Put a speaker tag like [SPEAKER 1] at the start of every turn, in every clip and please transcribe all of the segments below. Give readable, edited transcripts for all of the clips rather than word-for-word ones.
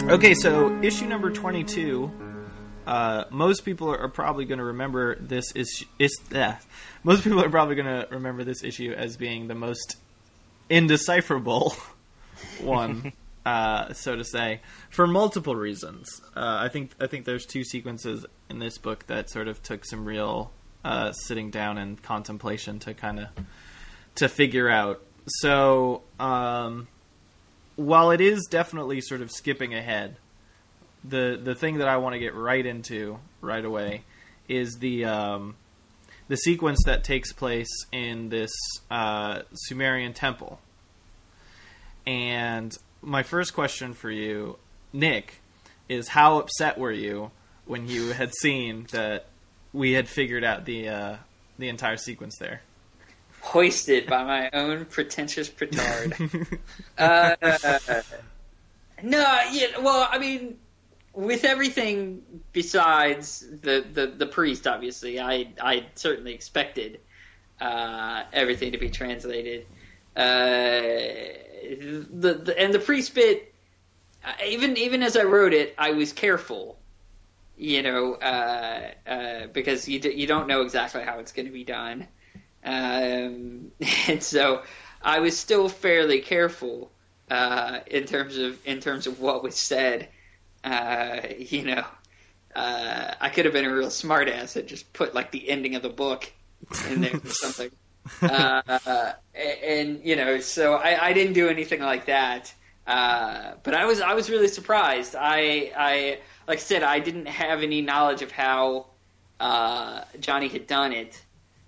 [SPEAKER 1] Okay, so issue number 22. Most people are probably going to remember this most people are probably going to remember this issue as being the most indecipherable one, so to say, for multiple reasons. I think there's two sequences in this book that sort of took some real sitting down and contemplation to figure out. So, while it is definitely sort of skipping ahead, the thing that I want to get right into right away is the sequence that takes place in this Sumerian temple. And my first question for you, Nick, is how upset were you when you had seen that we had figured out the entire sequence there?
[SPEAKER 2] Hoisted by my own pretentious petard. With everything besides the priest, obviously, I certainly expected everything to be translated. The priest bit, even as I wrote it, I was careful, because you don't know exactly how it's going to be done. And so I was still fairly careful in terms of what was said. I could have been a real smartass and just put like the ending of the book in there or something. So I didn't do anything like that. But I was really surprised. I like I said, I didn't have any knowledge of how Johnny had done it.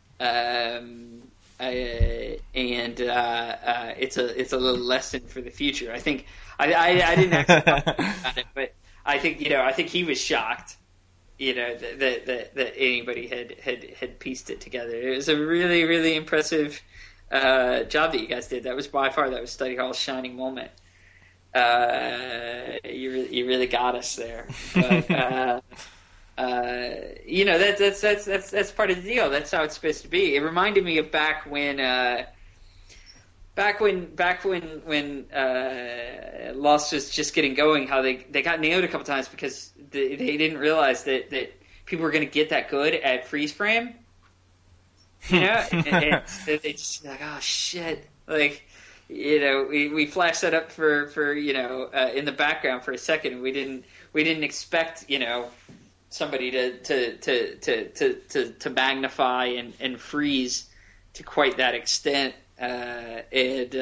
[SPEAKER 2] It's a little lesson for the future. I think I didn't actually talk about it, but I think he was shocked, that anybody had pieced it together. It was a really, really impressive job that you guys did. That was by far Study Hall's shining moment. You really got us there. But, that's part of the deal. That's how it's supposed to be. It reminded me of back when Lost was just getting going, how they got nailed a couple times because they didn't realize that people were going to get that good at freeze frame. And they just like, oh shit, like. We flashed that up for in the background for a second. We didn't expect somebody to magnify and freeze to quite that extent. That's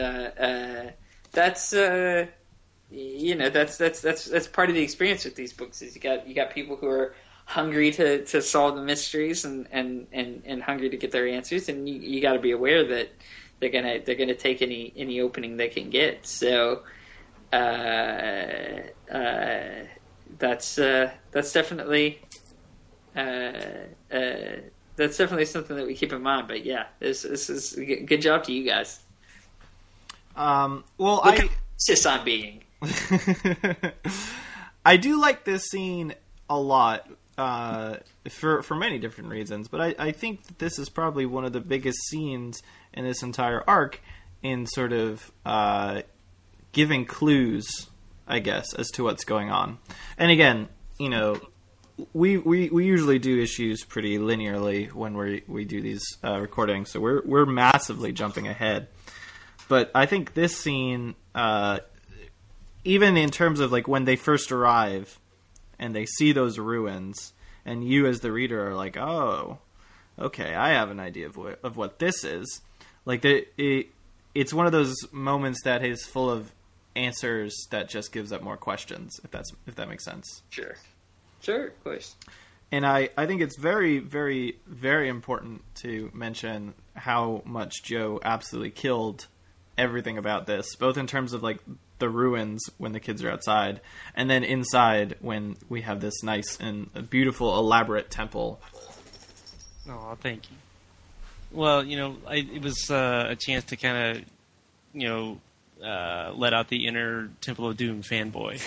[SPEAKER 2] part of the experience with these books. Is you got people who are hungry to solve the mysteries and hungry to get their answers, and you got to be aware that they're gonna take any opening they can get. So that's definitely something that we keep in mind. But yeah, this is a good job to you guys. Just on being.
[SPEAKER 1] I do like this scene a lot for many different reasons, but I think that this is probably one of the biggest scenes in this entire arc in sort of giving clues, I guess, as to what's going on. And again, we usually do issues pretty linearly when we do these recordings, so we're massively jumping ahead. But I think this scene, even in terms of like when they first arrive and they see those ruins, and you as the reader are like, oh, okay, I have an idea of what this is. Like it's one of those moments that is full of answers that just gives up more questions, if that makes sense.
[SPEAKER 2] Sure, of course.
[SPEAKER 1] And I think it's very, very, very important to mention how much Joe absolutely killed everything about this, both in terms of like the ruins when the kids are outside, and then inside when we have this nice and beautiful, elaborate temple.
[SPEAKER 3] Oh, thank you. Well, it was a chance to kind of, let out the inner Temple of Doom fanboy,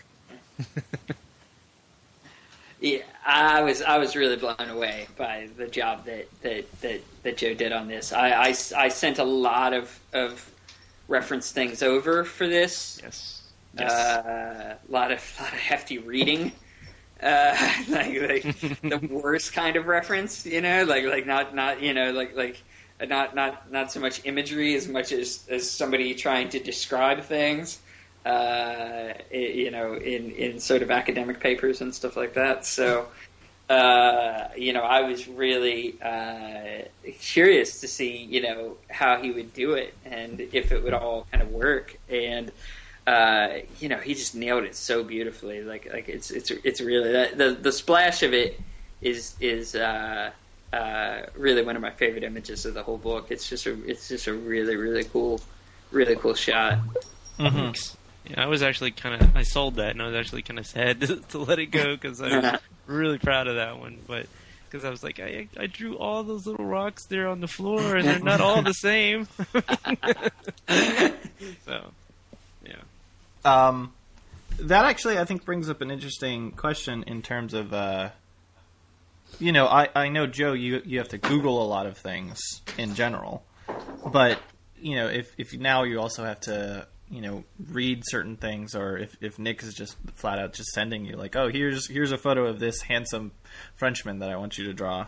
[SPEAKER 2] Yeah, I was really blown away by the job that Joe did on this. I sent a lot of reference things over for this.
[SPEAKER 3] Yes. Yes.
[SPEAKER 2] A lot of hefty reading. Like the worst kind of reference, like not so much imagery as much as somebody trying to describe things, in sort of academic papers and stuff like that. So, I was really curious to see, how he would do it and if it would all kind of work. And he just nailed it so beautifully. Like it's really the splash of it is really one of my favorite images of the whole book. It's just a really cool shot.
[SPEAKER 3] Mm-hmm. Yeah, I was actually I sold that, and I was actually kind of sad to let it go because I was really proud of that one. But because I was like, I drew all those little rocks there on the floor, and they're not all the same. So, yeah.
[SPEAKER 1] That actually, I think, brings up an interesting question in terms of, I know, Joe, you have to Google a lot of things in general, but, if now you also have to, read certain things, or if Nick is just flat out just sending you like, oh, here's a photo of this handsome Frenchman that I want you to draw,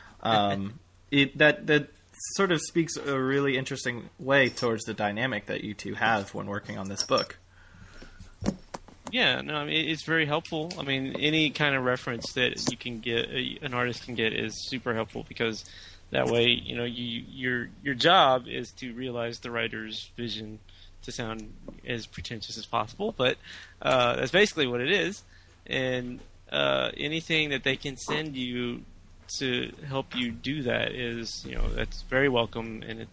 [SPEAKER 1] that sort of speaks a really interesting way towards the dynamic that you two have when working on this book.
[SPEAKER 3] Yeah, no, I mean, it's very helpful. I mean, any kind of reference that you can get, an artist can get, is super helpful because that way, your job is to realize the writer's vision to sound as pretentious as possible, but that's basically what it is. And anything that they can send you to help you do that is, that's very welcome, and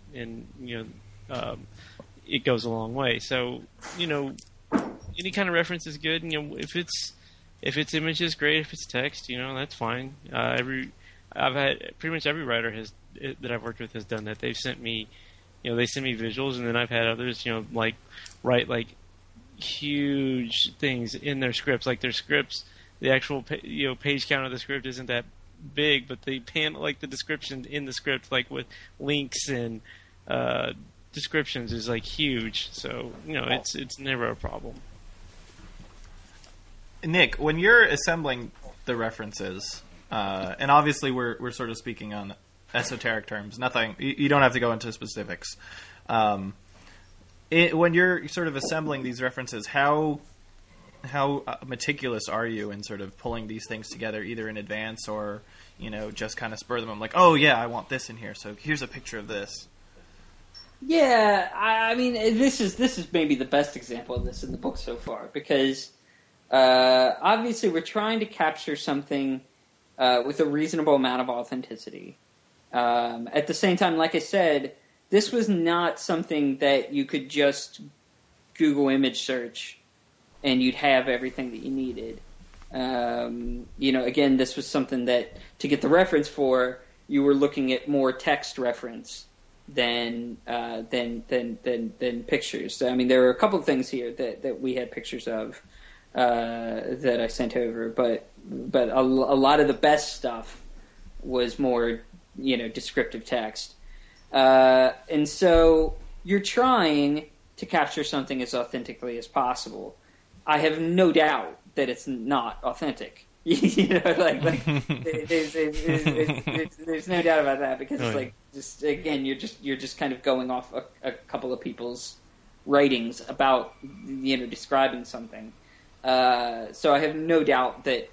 [SPEAKER 3] it goes a long way. So, any kind of reference is good. If it's images, great. If it's text, that's fine. I've had pretty much every writer that I've worked with has done that. They've sent me, they send me visuals, and then I've had others, write like huge things in their scripts. Like their scripts, the actual page count of the script isn't that big, but they pan like the description in the script, like with links and descriptions, is like huge. So it's never a problem.
[SPEAKER 1] Nick, when you're assembling the references, and obviously we're sort of speaking on esoteric terms, nothing, you don't have to go into specifics. When you're sort of assembling these references, how meticulous are you in sort of pulling these things together, either in advance or, just kind of spur them? I'm like, oh yeah, I want this in here, so here's a picture of this.
[SPEAKER 2] Yeah, I mean, this is maybe the best example of this in the book so far, because obviously we're trying to capture something with a reasonable amount of authenticity. At the same time, like I said, this was not something that you could just Google image search and you'd have everything that you needed. Again, this was something that, to get the reference for, you were looking at more text reference than pictures. So, I mean, there were a couple of things here that we had pictures of that I sent over, but a lot of the best stuff was more, descriptive text. And so you're trying to capture something as authentically as possible. I have no doubt that it's not authentic. There's no doubt about that, because it's like, just again, you're just kind of going off a couple of people's writings about describing something. So I have no doubt that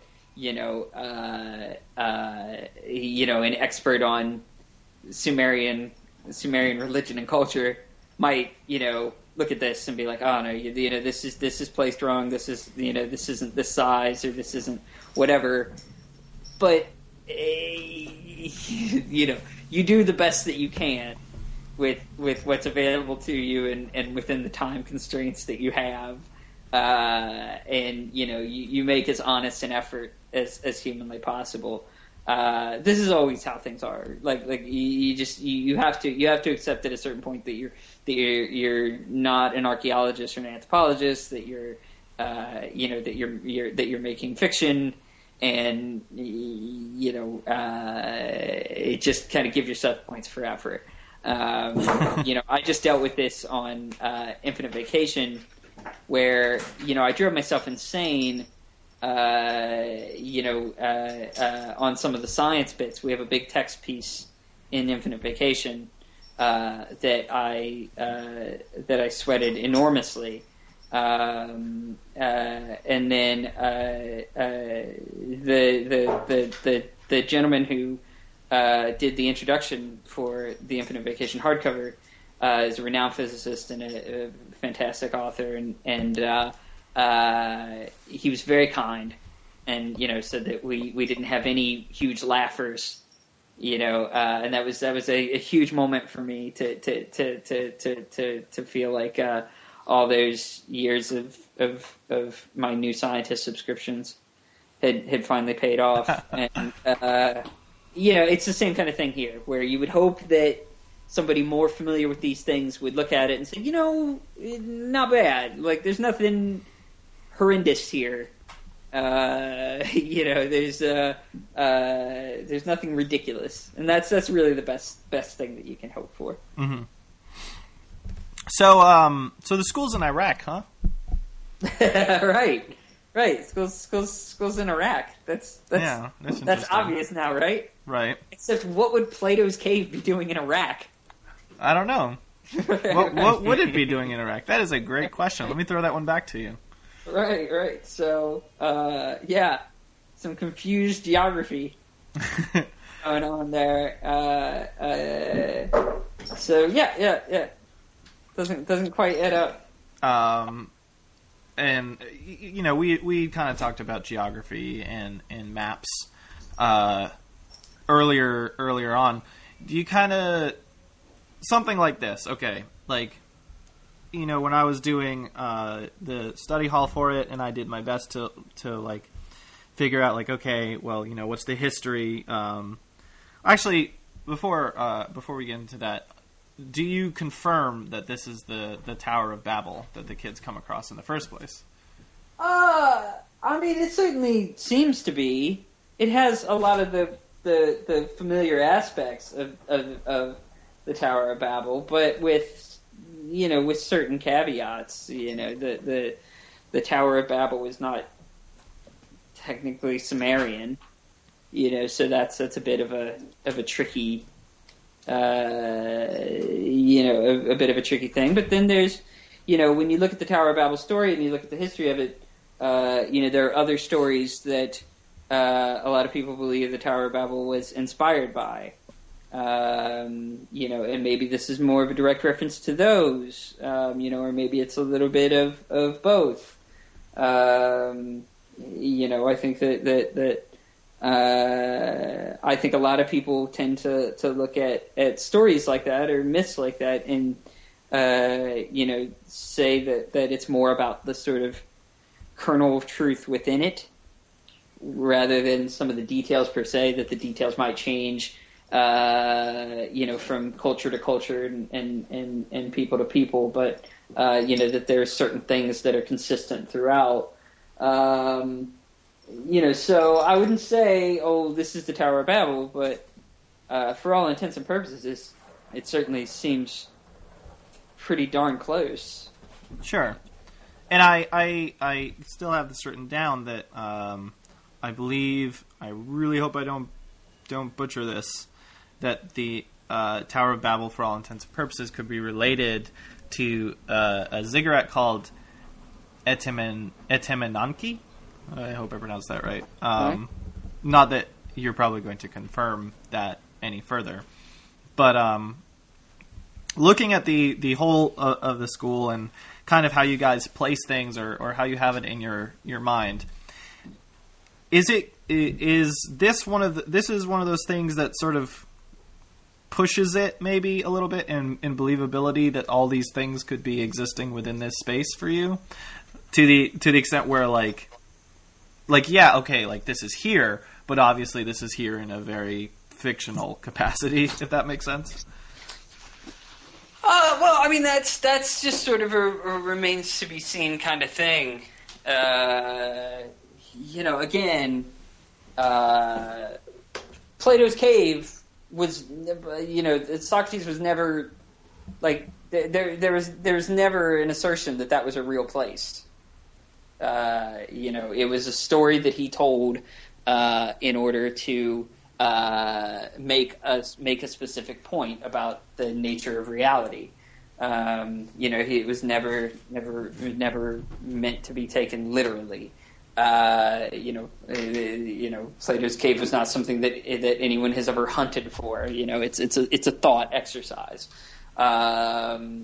[SPEAKER 2] an expert on Sumerian religion and culture might look at this and be like, oh no, this is placed wrong. This is this isn't this size, or this isn't whatever. But you do the best that you can with what's available to you and within the time constraints that you have. And you make as honest an effort as humanly possible. This is always how things are. Like you have to accept at a certain point that you're not an archaeologist or an anthropologist, that you're making fiction, and just kind of give yourself points for effort. I just dealt with this on Infinite Vacation. where I drove myself insane. On some of the science bits, we have a big text piece in Infinite Vacation that I sweated enormously, and then the gentleman who did the introduction for the Infinite Vacation hardcover is a renowned physicist and a fantastic author, and he was very kind, and said that we didn't have any huge laughers, and that was a huge moment for me to feel like all those years of my New Scientist subscriptions had finally paid off, and it's the same kind of thing here, where you would hope that somebody more familiar with these things would look at it and say, not bad. Like, there's nothing horrendous here. There's nothing ridiculous, and that's really the best thing that you can hope for.
[SPEAKER 1] Mm-hmm. So the school's in Iraq, huh?
[SPEAKER 2] Right. Schools in Iraq. That's obvious now, right?
[SPEAKER 1] Right.
[SPEAKER 2] Except, what would Plato's Cave be doing in Iraq?
[SPEAKER 1] I don't know. What would it be doing in Iraq? That is a great question. Let me throw that one back to you.
[SPEAKER 2] Right. So, some confused geography going on there. So yeah. Doesn't quite add up.
[SPEAKER 1] And we kind of talked about geography and maps earlier on. Do you kind of something like this? Okay, like when I was doing the study hall for it, and I did my best to like figure out like, okay, well, what's the history? Actually, before we get into that, do you confirm that this is the Tower of Babel that the kids come across in the first place?
[SPEAKER 2] I mean, it certainly seems to be. It has a lot of the familiar aspects of the Tower of Babel, but with certain caveats. The Tower of Babel was not technically Sumerian. So that's a bit of a tricky. A bit of a tricky thing. But then there's, when you look at the Tower of Babel story and you look at the history of it, there are other stories that a lot of people believe the Tower of Babel was inspired by. And maybe this is more of a direct reference to those, or maybe it's a little bit of both. I think that I think a lot of people tend to look at stories like that or myths like that and say that it's more about the sort of kernel of truth within it rather than some of the details per se, that the details might change from culture to culture and people to people, but that there are certain things that are consistent throughout. So I wouldn't say, this is the Tower of Babel, but for all intents and purposes, it certainly seems pretty darn close.
[SPEAKER 1] Sure. And I still have this written down that I believe, I really hope I don't butcher this, that the Tower of Babel, for all intents and purposes, could be related to a ziggurat called Etemenanki. I hope I pronounced that right. Not that you're probably going to confirm that any further. But looking at the whole of the school and kind of how you guys place things or how you have it in your mind, is this one of those things that sort of pushes it maybe a little bit in believability that all these things could be existing within this space for you, to the extent where like yeah, okay, like this is here, but obviously this is here in a very fictional capacity, if that makes sense.
[SPEAKER 2] Well, I mean that's just sort of a remains to be seen kind of thing. Again, Plato's Cave was, Socrates was never like there's never an assertion that was a real place. It was a story that he told in order to make a specific point about the nature of reality. It was never meant to be taken literally. Plato's cave was not something that anyone has ever hunted for. It's a thought exercise. In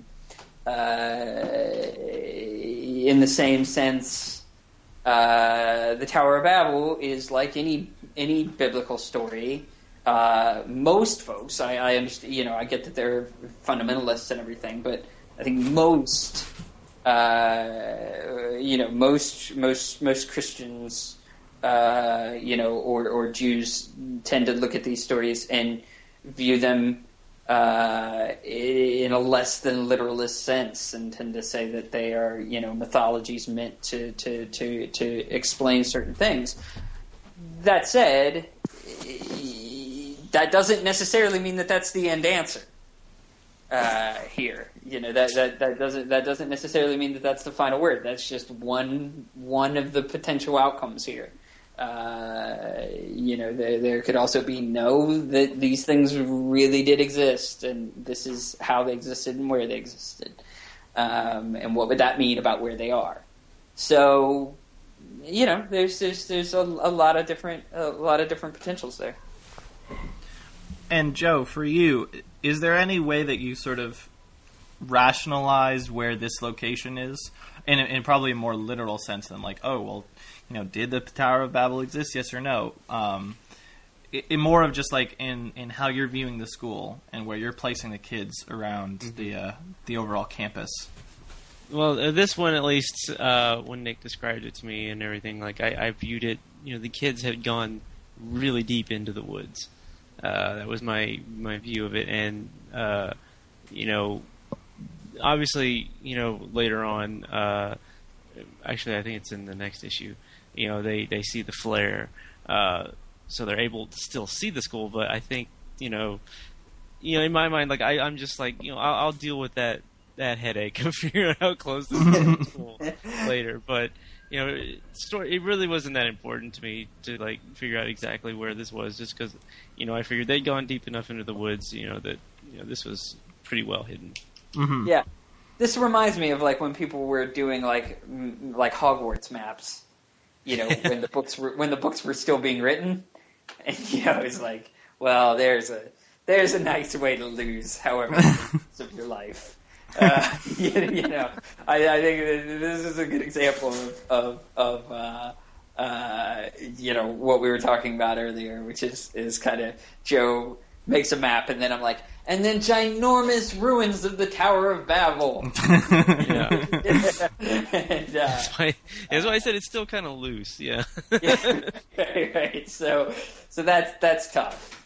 [SPEAKER 2] the same sense, the Tower of Babel is like any biblical story. Most folks, I understand. I get that they're fundamentalists and everything, but I think most Christians, or Jews tend to look at these stories and view them in a less than literalist sense, and tend to say that they are, mythologies meant to explain certain things. That said, that doesn't necessarily mean that that's the end answer. Here, that doesn't necessarily mean that that's the final word. That's just one of the potential outcomes here. There could also be that these things really did exist, and this is how they existed and where they existed, and what would that mean about where they are. So, there's a lot of different potentials there.
[SPEAKER 1] And Joe, for you, is there any way that you sort of rationalize where this location is, in probably a more literal sense than like, oh, well, did the Tower of Babel exist? Yes or no? In more of just like in how you're viewing the school and where you're placing the kids around the overall campus.
[SPEAKER 3] Well, this one at least, when Nick described it to me and everything, like I viewed it. The kids had gone really deep into the woods. That was my view of it, and obviously, later on, actually, I think it's in the next issue. They see the flare, so they're able to still see the school. But I think, in my mind, like I'm just like, I'll deal with that headache of figuring out how close this is to the school later. But it really wasn't that important to me to like figure out exactly where this was, just because I figured they'd gone deep enough into the woods, that this was pretty well hidden.
[SPEAKER 2] Mm-hmm. Yeah, this reminds me of like when people were doing like Hogwarts maps, when the books were still being written, and it's like, well, there's a nice way to lose however months of your life. I think this is a good example of what we were talking about earlier, which is kind of Joe makes a map, and then I'm like, and then ginormous ruins of the Tower of Babel.
[SPEAKER 3] Yeah. And, that's why I said it's still kind of loose. Yeah.
[SPEAKER 2] Right. So that's tough.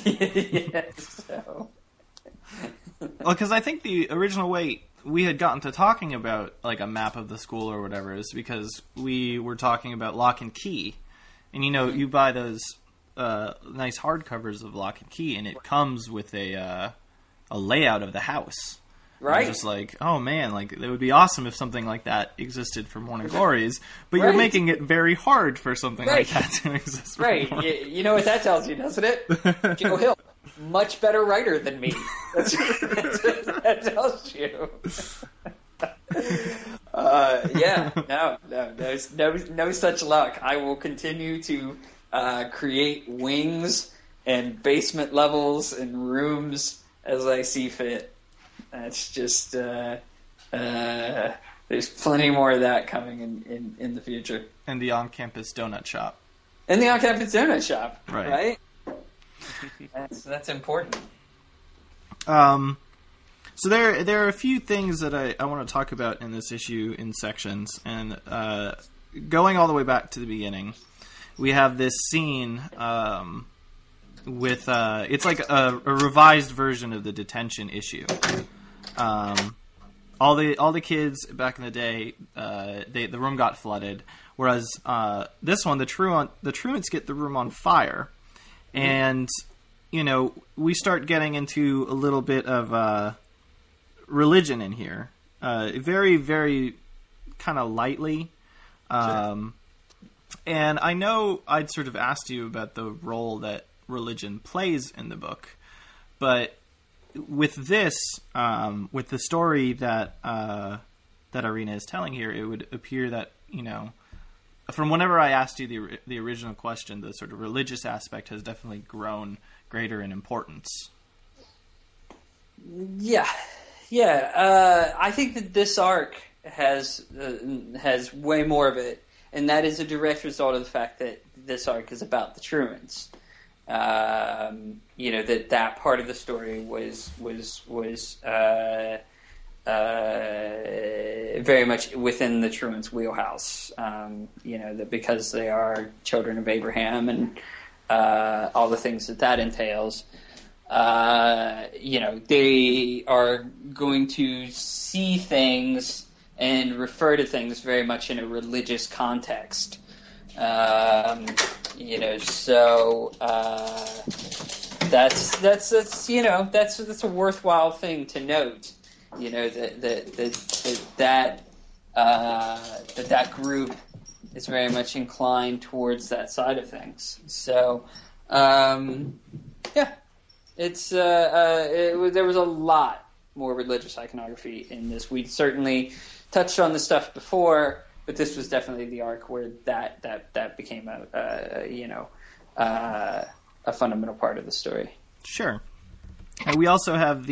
[SPEAKER 2] So.
[SPEAKER 1] Well, because I think the original way we had gotten to talking about like a map of the school or whatever is because we were talking about Lock and Key, and you buy those nice hardcovers of Lock and Key, and it comes with a layout of the house.
[SPEAKER 2] Right.
[SPEAKER 1] I'm just like, oh man, like it would be awesome if something like that existed for Morning Glories, but you're making it very hard for something like that to exist.
[SPEAKER 2] Right. You know what that tells you, doesn't it? Joe Hill, much better writer than me. That's what that tells you. There's no such luck. I will continue to create wings and basement levels and rooms as I see fit. That's just there's plenty more of that coming in the future.
[SPEAKER 1] And the on-campus donut shop.
[SPEAKER 2] Right? That's important.
[SPEAKER 1] So there are a few things that I want to talk about in this issue in sections, and going all the way back to the beginning, we have this scene with it's like a revised version of the detention issue. All the kids back in the day, the room got flooded, whereas this one, the truants get the room on fire, and we start getting into a little bit of religion in here, very, very kind of lightly.
[SPEAKER 3] Sure.
[SPEAKER 1] And I know I'd sort of asked you about the role that religion plays in the book, but with this, with the story that Irina is telling here, it would appear that, from whenever I asked you the original question, the sort of religious aspect has definitely grown greater in importance.
[SPEAKER 2] Yeah. I think that this arc has way more of it, and that is a direct result of the fact that this arc is about the Truants. That part of the story was very much within the Truants' wheelhouse. That because they are children of Abraham and all the things that entails. They are going to see things and refer to things very much in a religious context. So that's a worthwhile thing to note. That group is very much inclined towards that side of things. So, it's there was a lot more religious iconography in this. We certainly touched on the stuff before, but this was definitely the arc where that became a fundamental part of the story.
[SPEAKER 1] Sure. And we also have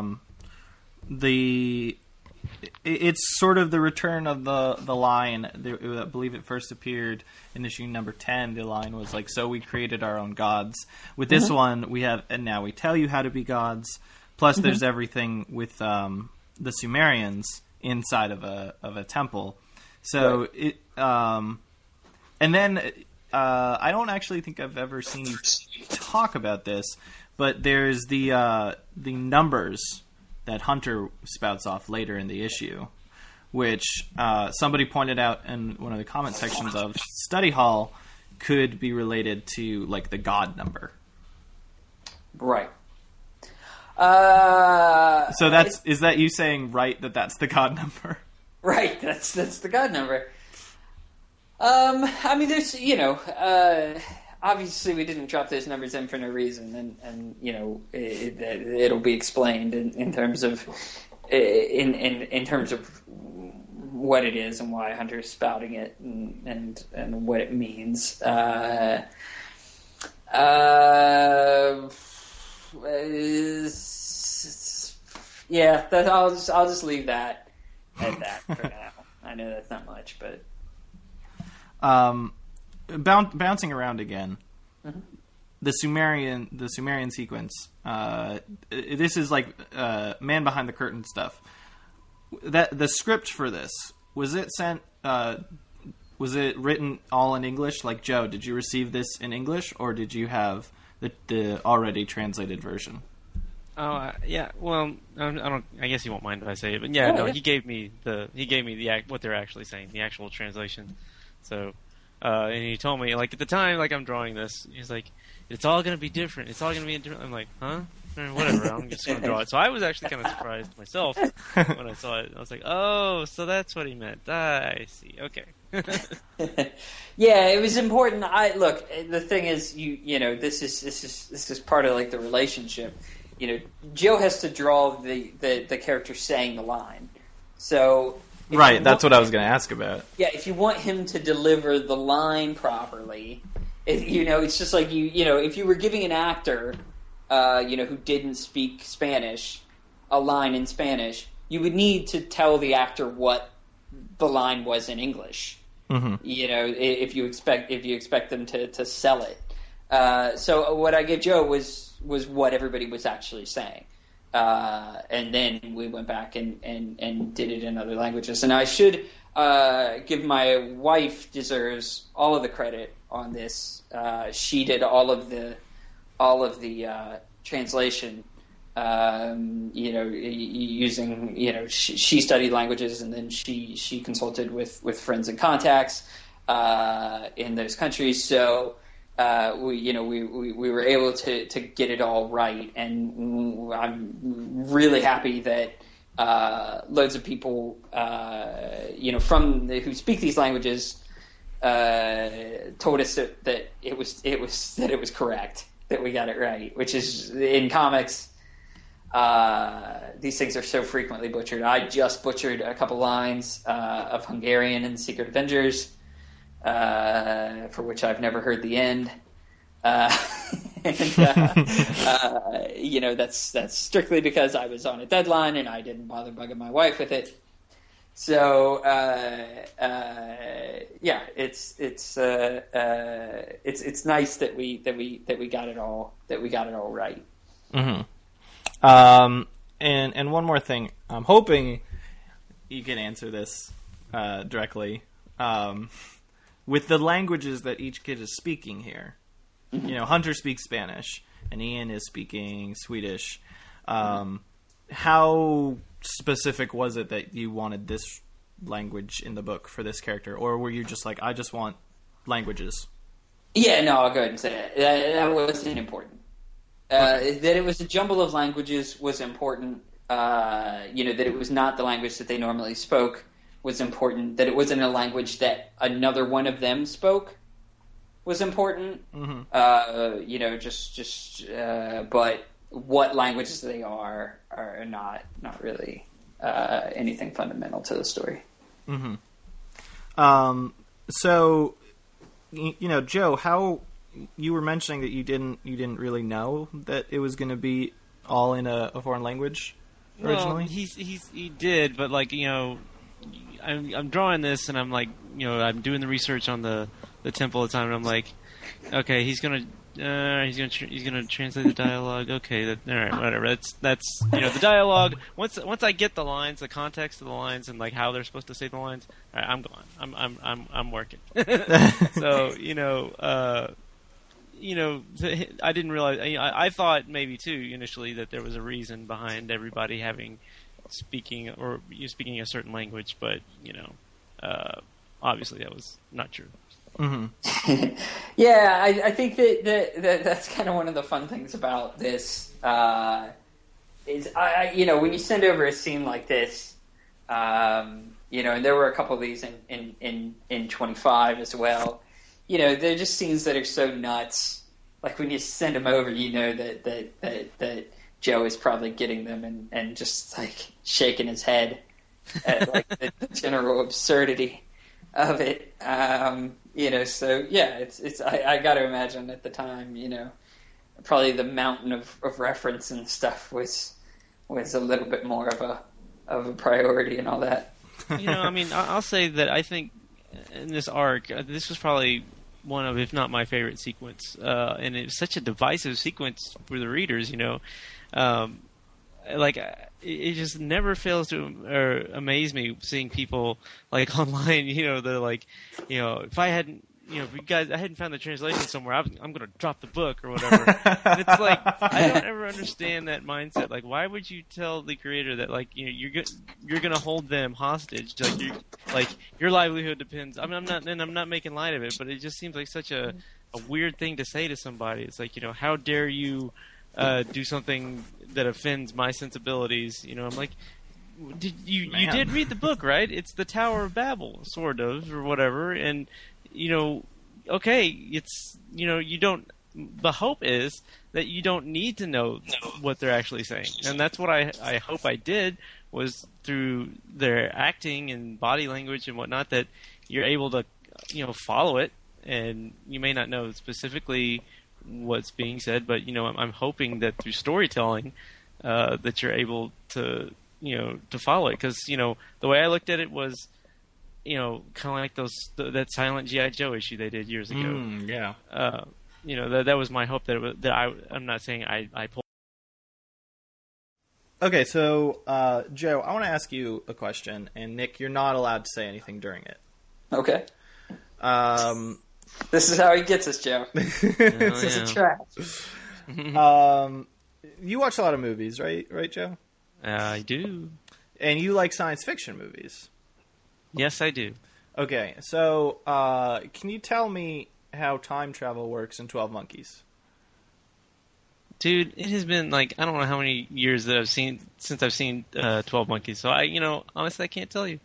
[SPEAKER 1] it's sort of the return of the line. I believe it first appeared in issue number 10. The line was like, "So we created our own gods." With this one, we have, "And now we tell you how to be gods." Plus, there's everything with the Sumerians inside of a temple. So it, and then I don't actually think I've ever seen you talk about this, but there's the numbers that Hunter spouts off later in the issue, which somebody pointed out in one of the comment sections of Study Hall could be related to like the God number.
[SPEAKER 2] Right.
[SPEAKER 1] So is that you saying that's the God number?
[SPEAKER 2] Right, that's the God number. I mean, there's obviously we didn't drop those numbers in for no reason, and it'll be explained in terms of in terms of what it is and why Hunter's spouting it and what it means. I'll just leave that at that for now. I know that's not much, but
[SPEAKER 1] bouncing around again. Mm-hmm. The Sumerian sequence. This is like man behind the curtain stuff. That the script for this, was it sent? Was it written all in English? Like, Joe, did you receive this in English, or did you have the already translated version?
[SPEAKER 3] Oh yeah. Well, I don't. I guess you won't mind if I say it, but yeah, no. He gave me what they're actually saying, the actual translation. So, and he told me, like, at the time, like, I'm drawing this, he's like, it's all gonna be different. It's all gonna be different. I'm like, huh? Whatever. I'm just gonna draw it. So I was actually kind of surprised myself when I saw it. I was like, oh, so that's what he meant. I see. Okay.
[SPEAKER 2] Yeah, it was important. Look. The thing is, this is part of like the relationship. Joe has to draw the character saying the line. So
[SPEAKER 1] right, that's what I was going to ask about.
[SPEAKER 2] Yeah, if you want him to deliver the line properly, it's just like if you were giving an actor, who didn't speak Spanish, a line in Spanish, you would need to tell the actor what the line was in English. Mm-hmm. If you expect them to sell it. So what I gave Joe was what everybody was actually saying. And then we went back and did it in other languages. And I should give my wife deserves all of the credit on this. She did all of the translation. Using she studied languages, and then she consulted with friends and contacts in those countries. So. We were able to get it all right, and I'm really happy that loads of people, who speak these languages, told us that it was correct, that we got it right. Which is, in comics, these things are so frequently butchered. I just butchered a couple lines of Hungarian in Secret Avengers, for which I've never heard the end. That's strictly because I was on a deadline and I didn't bother bugging my wife with it. So it's nice that we got it all right.
[SPEAKER 1] Mm-hmm. And one more thing, I'm hoping you can answer this directly. With the languages that each kid is speaking here, Hunter speaks Spanish and Ian is speaking Swedish. How specific was it that you wanted this language in the book for this character, or were you just like, I just want languages?
[SPEAKER 2] Yeah, no, I'll go ahead and say it. That wasn't important. That it was a jumble of languages was important. That it was not the language that they normally spoke was important. That it wasn't a language that another one of them spoke was important. Mm-hmm. But what languages they are not really anything fundamental to the story.
[SPEAKER 1] Mm-hmm. So, Joe, how you were mentioning that you didn't really know that it was going to be all in a foreign language originally?
[SPEAKER 3] Well, he did, but I'm drawing this and I'm like, I'm doing the research on the temple at the time, and I'm like, okay, he's gonna translate the dialogue. Okay, all right, whatever. That's the dialogue. Once I get the lines, the context of the lines, and how they're supposed to say the lines, all right, I'm gone. I'm working. So I didn't realize. I thought maybe too initially that there was a reason behind everybody speaking a certain language, but obviously that was not true.
[SPEAKER 1] Mm-hmm.
[SPEAKER 2] Yeah, I think that's kind of one of the fun things about this. Is when you send over a scene like this, and there were a couple of these in 25 as well. They're just scenes that are so nuts. Like when you send them over, that Joe is probably getting them and just shaking his head at the general absurdity of it. So yeah, it's I got to imagine at the time, probably the mountain of reference and stuff was a little bit more of a priority and all that.
[SPEAKER 3] I'll say that I think in this arc, this was probably one of, if not my favorite sequence, and it's such a divisive sequence for the readers. It just never fails to amaze me seeing people online. They're like, if I hadn't, if you guys, I hadn't found the translation somewhere, I'm going to drop the book or whatever. And it's like, I don't ever understand that mindset. Like, why would you tell the creator that you're going to hold them hostage? Your livelihood depends. I'm not making light of it, but it just seems like such a weird thing to say to somebody. It's like, how dare you do something that offends my sensibilities? I'm like, you did read the book, right? It's the Tower of Babel, sort of, or whatever, and okay, it's you don't. The hope is that you don't need to know what they're actually saying, and that's what I hope I did, was through their acting and body language and whatnot, that you're able to follow it, and you may not know specifically what's being said, but I'm hoping that through storytelling that you're able to to follow it, because the way I looked at it was kind of like that silent G.I. Joe issue they did years ago.
[SPEAKER 1] Yeah.
[SPEAKER 3] That was my hope, I'm not saying I pulled.
[SPEAKER 1] Okay, so Joe, I want to ask you a question, and Nick, you're not allowed to say anything during it.
[SPEAKER 2] Okay. This is how he gets us, Joe. This is a trap.
[SPEAKER 1] You watch a lot of movies, right, Joe?
[SPEAKER 3] I do.
[SPEAKER 1] And you like science fiction movies?
[SPEAKER 3] Yes, I do.
[SPEAKER 1] Okay, so can you tell me how time travel works in 12 Monkeys?
[SPEAKER 3] Dude, it has been like I don't know how many years that I've seen 12 Monkeys. So honestly, I can't tell you.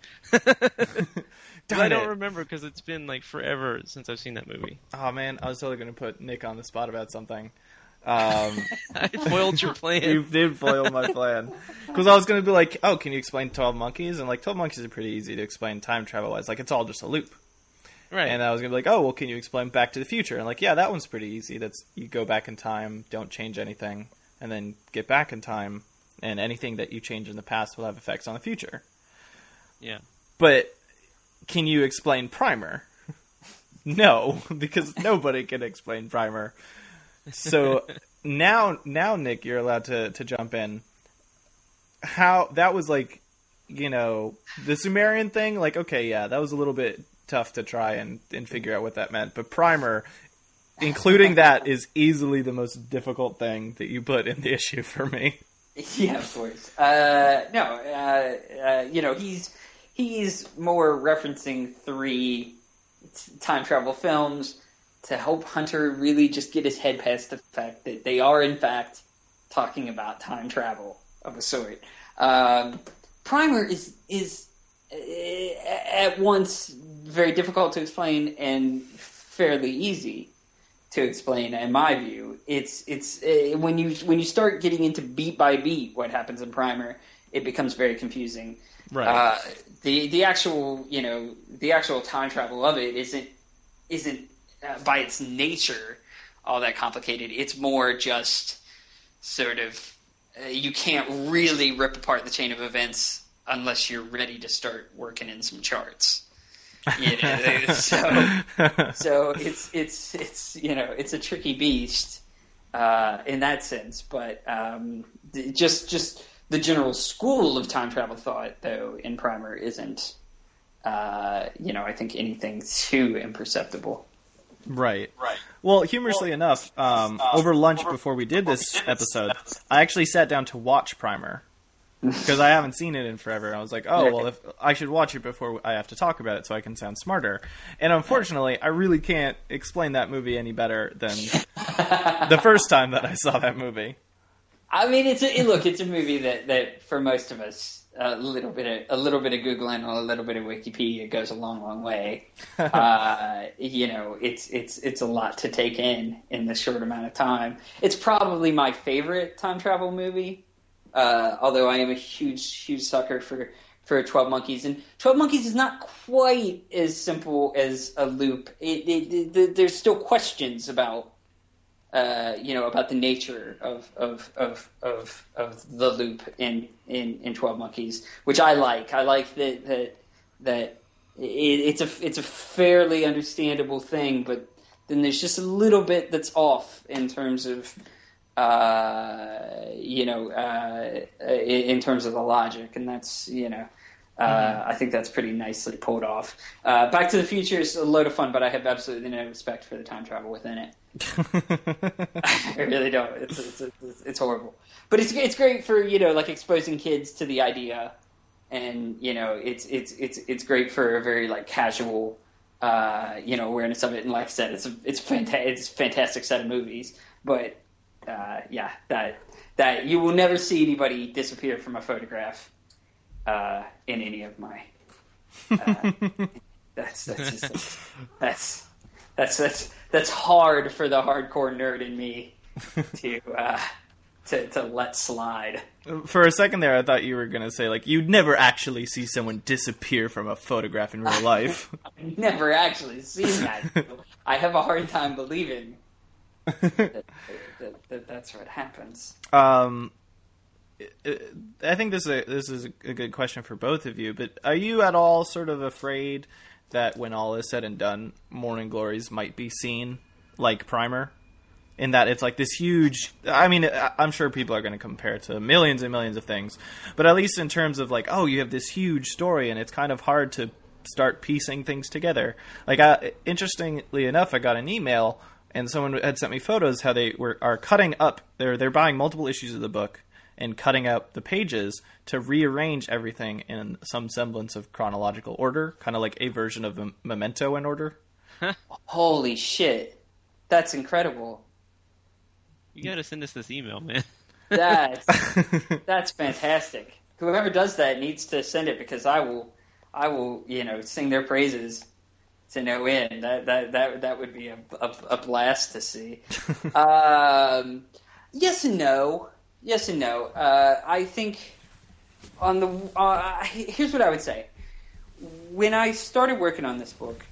[SPEAKER 3] I don't remember because it's been like forever since I've seen that movie.
[SPEAKER 1] Oh man, I was totally going to put Nick on the spot about something.
[SPEAKER 3] I foiled your plan.
[SPEAKER 1] You did foil my plan. Because I was going to be like, oh, can you explain 12 Monkeys? And like 12 Monkeys are pretty easy to explain time travel wise. Like it's all just a loop.
[SPEAKER 3] Right.
[SPEAKER 1] And I was going to be like, oh, well, can you explain Back to the Future? And like, yeah, that one's pretty easy. That's you go back in time, don't change anything, and then get back in time, and anything that you change in the past will have effects on the future.
[SPEAKER 3] Yeah.
[SPEAKER 1] But can you explain Primer? No, because nobody can explain Primer. So now, Nick, you're allowed to jump in. How that was like, the Sumerian thing, like, okay, yeah, that was a little bit tough to try and figure out what that meant. But Primer, including that, is easily the most difficult thing that you put in the issue for me.
[SPEAKER 2] Yeah, of course. He's more referencing 3 time travel films to help Hunter really just get his head past the fact that they are, in fact, talking about time travel of a sort. Primer is at once very difficult to explain and fairly easy to explain. In my view, it's when you start getting into beat by beat what happens in Primer, it becomes very confusing.
[SPEAKER 1] Right.
[SPEAKER 2] The actual time travel of it isn't by its nature all that complicated. It's more just sort of you can't really rip apart the chain of events unless you're ready to start working in some charts. So it's a tricky beast in that sense, but just the general school of time travel thought, though, in Primer isn't I think anything too imperceptible.
[SPEAKER 1] Right. Well, humorously enough, over lunch before we did this episode, I actually sat down to watch Primer. Because I haven't seen it in forever. And I was like, oh, well, if I should watch it before I have to talk about it so I can sound smarter. And unfortunately, I really can't explain that movie any better than the first time that I saw that movie.
[SPEAKER 2] I mean, it's a movie that for most of us, a little bit of Googling or a little bit of Wikipedia goes a long, long way. It's a lot to take in this short amount of time. It's probably my favorite time travel movie. Although I am a huge sucker for 12 Monkeys. And 12 Monkeys is not quite as simple as a loop. There's still questions about the nature of the loop in 12 Monkeys, which I like. I like that it's a fairly understandable thing, but then there's just a little bit that's off in terms of in terms of the logic, and that's I think that's pretty nicely pulled off. Back to the Future is a load of fun, but I have absolutely no respect for the time travel within it. I really don't. It's horrible, but it's great for exposing kids to the idea, and it's great for a very casual awareness of it. And like I said, it's a fantastic set of movies, but. That you will never see anybody disappear from a photograph in any of my. That's hard for the hardcore nerd in me to let slide.
[SPEAKER 1] For a second there, I thought you were going to say you'd never actually see someone disappear from a photograph in real life.
[SPEAKER 2] I've never actually seen that. I have a hard time believing. That's what happens.
[SPEAKER 1] I think this is a good question for both of you, but are you at all sort of afraid that when all is said and done, Morning Glories might be seen like Primer? In that it's this huge... I mean, I'm sure people are going to compare it to millions and millions of things, but at least in terms of you have this huge story and it's kind of hard to start piecing things together. Interestingly enough, I got an email... And someone had sent me photos how they are cutting up. They're buying multiple issues of the book and cutting up the pages to rearrange everything in some semblance of chronological order, kind of like a version of Memento in order.
[SPEAKER 2] Holy shit, that's incredible!
[SPEAKER 3] You got to send us this email, man.
[SPEAKER 2] That's fantastic. Whoever does that needs to send it, because I will, sing their praises to no end. That would be a blast to see. Yes and no. I think here's what I would say. When I started working on this book,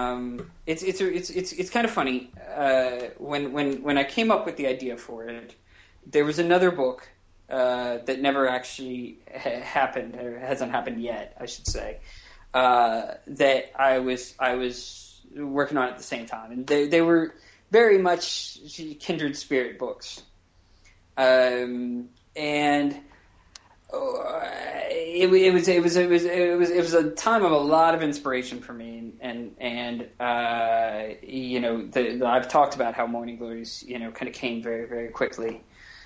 [SPEAKER 2] it's kind of funny. When I came up with the idea for it, there was another book that never actually happened, or hasn't happened yet, I should say, that I was working on at the same time, and they were very much kindred spirit books, and it was a time of a lot of inspiration for me, and I've talked about how Morning Glories kind of came very, very quickly.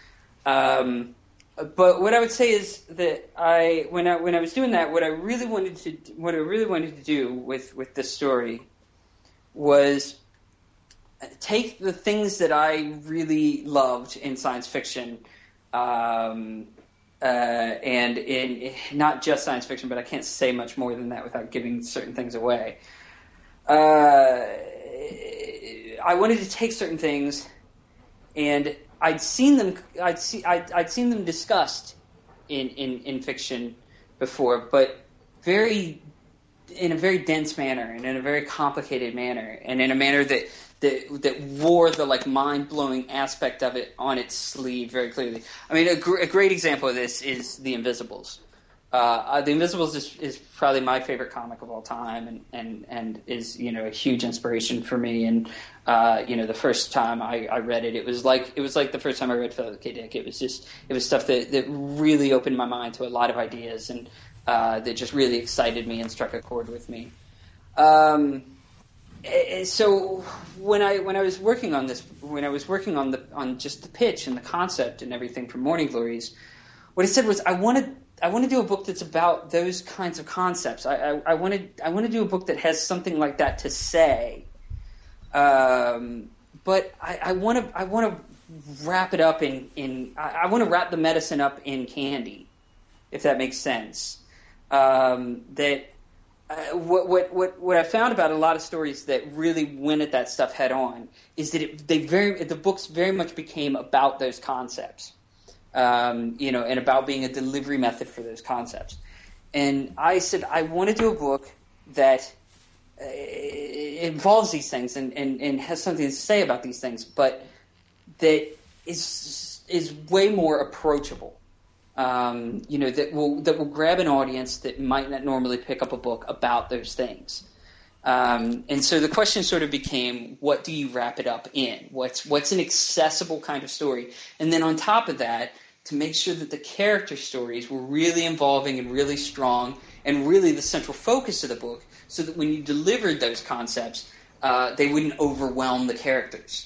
[SPEAKER 2] But what I would say is that when I was doing that, what I really wanted to do with this story was take the things that I really loved in science fiction, and in not just science fiction, but I can't say much more than that without giving certain things away. I wanted to take certain things, and I'd seen them discussed in fiction before, but in a very dense manner, and in a very complicated manner, and in a manner that wore the mind-blowing aspect of it on its sleeve very clearly. I mean, a great example of this is The Invisibles. The Invisibles is probably my favorite comic of all time, and is a huge inspiration for me. And the first time I read it, it was like the first time I read Philip K. Dick. It was stuff that really opened my mind to a lot of ideas, and that just really excited me and struck a chord with me. So when I was working on this, on just the pitch and the concept and everything for Morning Glories, what I said was I want to do a book that's about those kinds of concepts. I want to do a book that has something like that to say. But I want to wrap it up I want to wrap the medicine up in candy, if that makes sense. What I found about a lot of stories that really went at that stuff head on is that the books very much became about those concepts, and about being a delivery method for those concepts. And I said I want to do a book that involves these things and has something to say about these things, but that is way more approachable. That will grab an audience that might not normally pick up a book about those things. And so the question sort of became, what do you wrap it up in? What's an accessible kind of story? And then on top of that, to make sure that the character stories were really involving and really strong and really the central focus of the book, so that when you delivered those concepts, they wouldn't overwhelm the characters.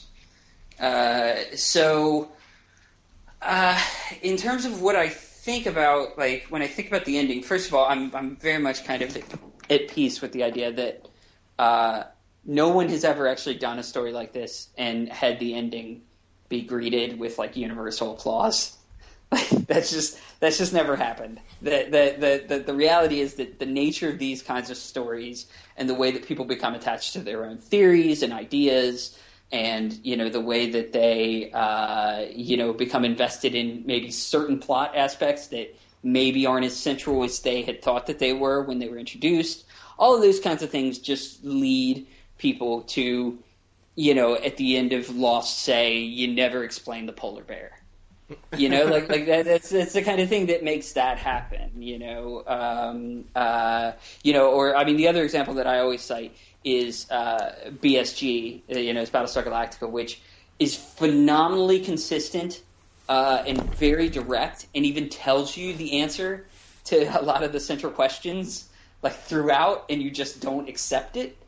[SPEAKER 2] In terms of what I think about, when I think about the ending, first of all, I'm very much kind of at peace with the idea that no one has ever actually done a story like this and had the ending be greeted with universal applause. That's just never happened. The reality is that the nature of these kinds of stories and the way that people become attached to their own theories and ideas, and the way that they become invested in maybe certain plot aspects that maybe aren't as central as they had thought that they were when they were introduced. All of those kinds of things just lead people to, at the end of Lost, say, you never explain the polar bear. That's the kind of thing that makes that happen. Or I mean, the other example that I always cite is BSG, it's Battlestar Galactica, which is phenomenally consistent and very direct, and even tells you the answer to a lot of the central questions throughout, and you just don't accept it.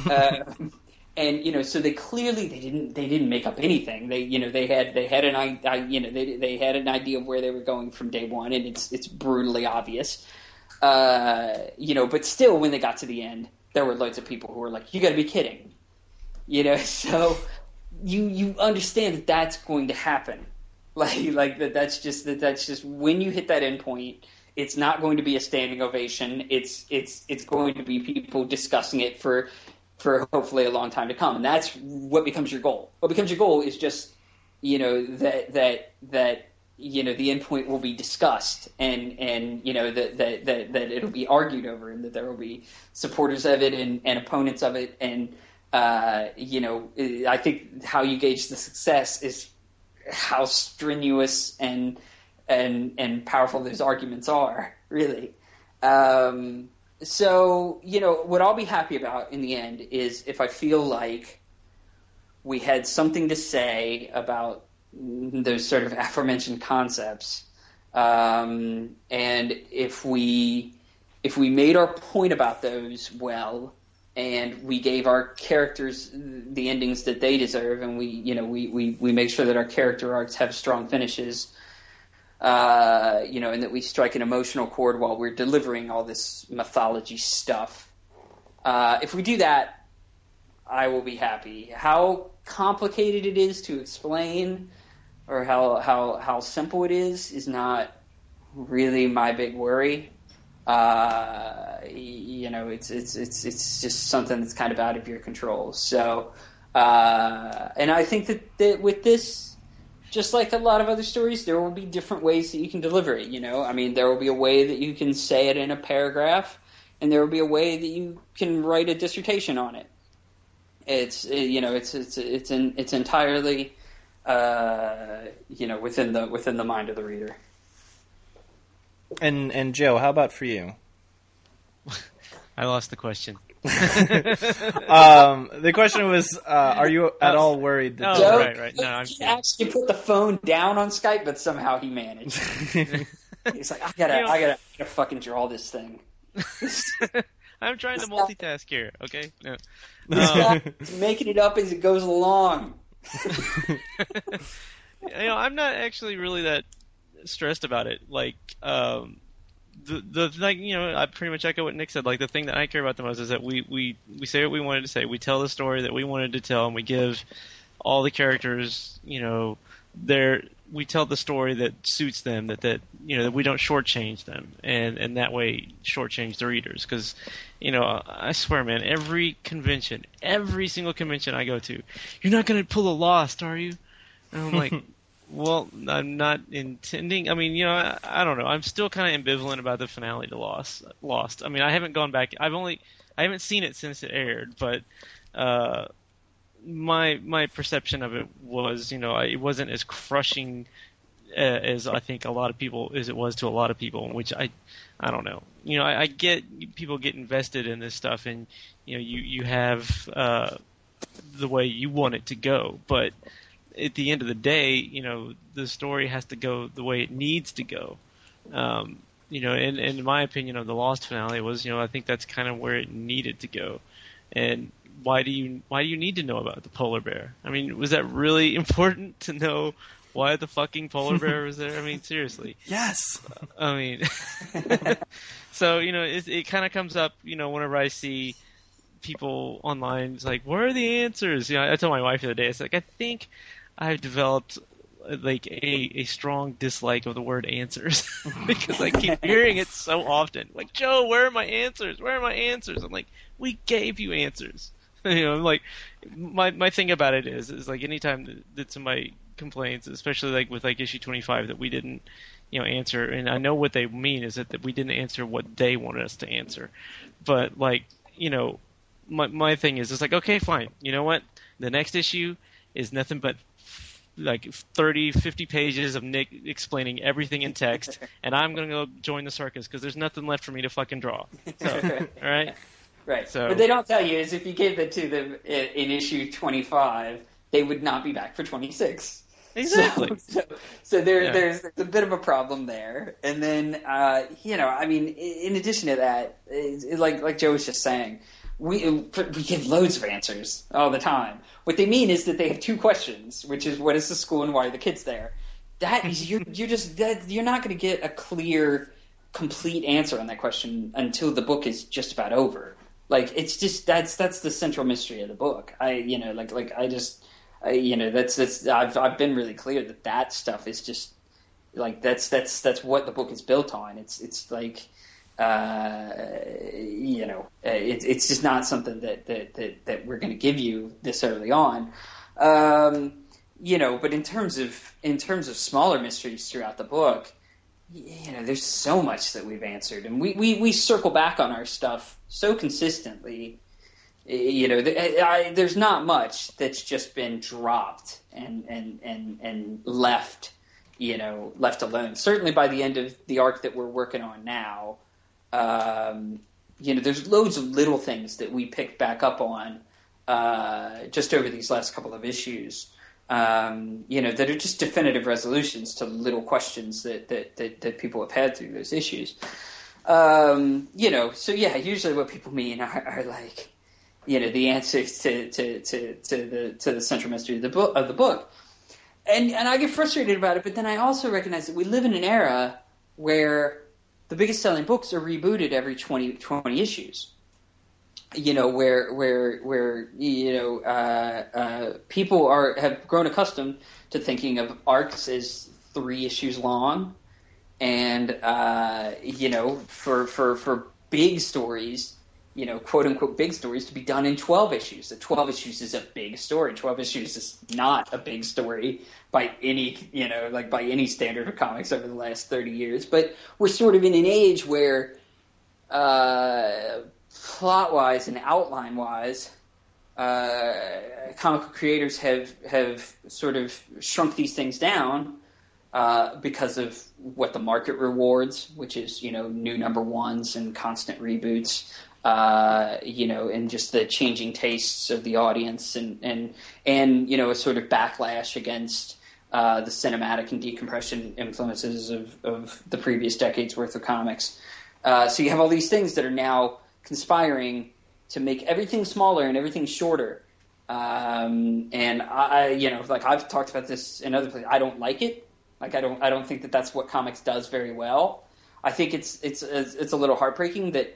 [SPEAKER 2] And so they clearly they didn't make up anything. They had an idea of where they were going from day one, and it's brutally obvious. But still, when they got to the end, there were loads of people who were like, "You got to be kidding," So you understand that that's going to happen. That's just when you hit that end point, it's not going to be a standing ovation. It's going to be people discussing it for hopefully a long time to come. And that's what becomes your goal. What becomes your goal is just, that the end point will be discussed and that it'll be argued over, and that there will be supporters of it and opponents of it. And, I think how you gauge the success is how strenuous and powerful those arguments are, really. So, what I'll be happy about in the end is if I feel like we had something to say about those sort of aforementioned concepts, and if we made our point about those well, and we gave our characters the endings that they deserve, and we make sure that our character arcs have strong finishes, and that we strike an emotional chord while we're delivering all this mythology stuff. If we do that, I will be happy. How complicated it is to explain, or how simple it is not really my big worry. It's just something that's kind of out of your control. So, and I think that with this, just like a lot of other stories, there will be different ways that you can deliver it. There will be a way that you can say it in a paragraph, and there will be a way that you can write a dissertation on it. It's entirely within the mind of the reader.
[SPEAKER 1] And Joe, how about for you?
[SPEAKER 3] I lost the question.
[SPEAKER 1] The question was, are you at all worried that
[SPEAKER 2] Joe,
[SPEAKER 3] right. No, I'm kidding.
[SPEAKER 2] Actually put the phone down on Skype, but somehow he managed. He's like, I gotta fucking draw this thing.
[SPEAKER 3] I'm trying to multitask here, okay? No.
[SPEAKER 2] Making it up as it goes along.
[SPEAKER 3] I'm not actually really that stressed about it. Like, I pretty much echo what Nick said. Like, the thing that I care about the most is that we say what we wanted to say. We tell the story that we wanted to tell, and we give all the characters, we tell the story that suits them, that we don't shortchange them, and that way shortchange the readers. Because, I swear, man, every single convention I go to, you're not going to pull a Lost, are you? And I'm like, well, I'm not intending. I mean, I don't know. I'm still kind of ambivalent about the finale to Lost. I mean, I haven't gone back. I haven't seen it since it aired, but my perception of it was, it wasn't as crushing as I think it was to a lot of people, which I don't know. I get people get invested in this stuff, and you have the way you want it to go, but at the end of the day, the story has to go the way it needs to go. And in my opinion of the Lost finale was, I think that's kind of where it needed to go. And why do you need to know about the polar bear? I mean, was that really important to know why the fucking polar bear was there? I mean, seriously.
[SPEAKER 1] Yes.
[SPEAKER 3] I mean, so, it kind of comes up, whenever I see people online, it's like, where are the answers? I told my wife the other day, it's like, I think I've developed like a strong dislike of the word answers because I keep hearing it so often. Like, Joe, where are my answers? Where are my answers? I'm like, we gave you answers. Like my thing about it is like anytime that somebody complains, especially like with like issue 25 that we didn't, answer, and I know what they mean is that we didn't answer what they wanted us to answer. But like, my thing is it's like, okay, fine. You know what? The next issue is nothing but like 30, 50 pages of Nick explaining everything in text, and I'm going to go join the circus because there's nothing left for me to fucking draw. So, all right?
[SPEAKER 2] Right.
[SPEAKER 3] So,
[SPEAKER 2] what they don't tell you is if you gave that to them in issue 25, they would not be back for 26.
[SPEAKER 3] Exactly.
[SPEAKER 2] So there's a bit of a problem there. And then, in addition to that, like Joe was just saying, we give loads of answers all the time. What they mean is that they have two questions, which is what is the school and why are the kids there? That is you're not going to get a clear, complete answer on that question until the book is just about over. Like it's just that's the central mystery of the book. I've been really clear that stuff is just like that's what the book is built on. It's like it's just not something that we're going to give you this early on. But in terms of smaller mysteries throughout the book, there's so much that we've answered, and we circle back on our stuff so consistently. There's not much that's just been dropped and left alone. Certainly by the end of the arc that we're working on now, there's loads of little things that we picked back up on just over these last couple of issues, that are just definitive resolutions to little questions that people have had through those issues. Usually what people mean are like, the answers to the central mystery of the book. And I get frustrated about it, but then I also recognize that we live in an era where the biggest selling books are rebooted every 20 issues. Where people have grown accustomed to thinking of arcs as 3 issues long, and for big stories, quote unquote big stories, to be done in 12 issues. That 12 issues is a big story. 12 issues is not a big story by any standard of comics over the last 30 years. But we're sort of in an age where, plot-wise and outline-wise, comic book creators have sort of shrunk these things down because of what the market rewards, which is, new number ones and constant reboots, and just the changing tastes of the audience and a sort of backlash against the cinematic and decompression influences of the previous decade's worth of comics. So you have all these things that are now conspiring to make everything smaller and everything shorter. And I've talked about this in other places. I don't like it. Like, I don't think that that's what comics does very well. I think it's a little heartbreaking that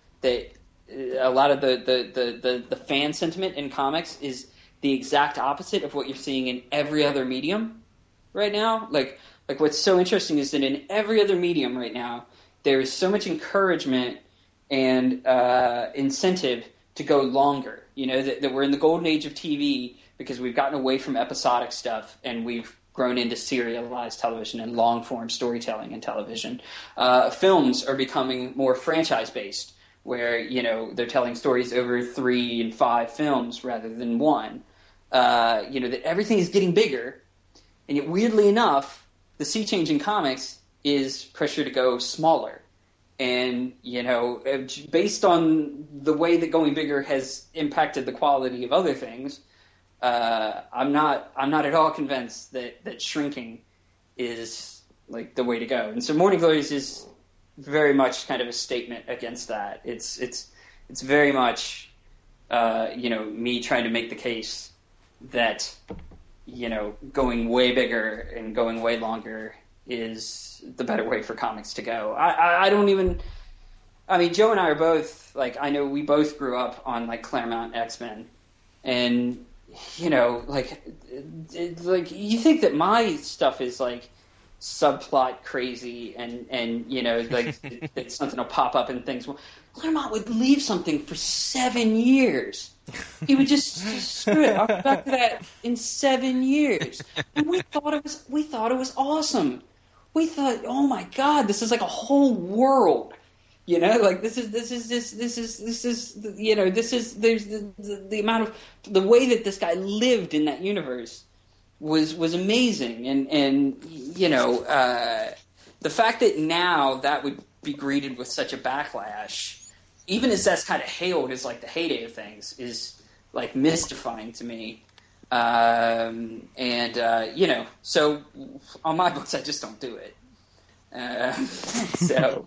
[SPEAKER 2] a lot of the fan sentiment in comics is the exact opposite of what you're seeing in every other medium right now. Like what's so interesting is that in every other medium right now, there is so much encouragement and incentive to go longer. That we're in the golden age of TV because we've gotten away from episodic stuff and we've grown into serialized television and long-form storytelling in television. Films are becoming more franchise-based, where, they're telling stories over 3 and 5 films rather than 1. That everything is getting bigger, and yet, weirdly enough, the sea change in comics is pressure to go smaller. And, based on the way that going bigger has impacted the quality of other things, I'm not at all convinced that shrinking is like the way to go. And so Morning Glories is very much kind of a statement against that. It's very much me trying to make the case that going way bigger and going way longer is the better way for comics to go. Joe and I are both, I know we both grew up on Claremont X-Men, and you think that my stuff is subplot crazy and that something will pop up and things. Well, Claremont would leave something for 7 years. He would just screw it. I'll come back to that in 7 years. And we thought it was awesome. We thought, oh my God, this is like a whole world. There's the amount of the way that this guy lived in that universe was amazing, and the fact that now that would be greeted with such a backlash, even as that's kind of hailed as the heyday of things, is mystifying to me. So on my books, I just don't do it. So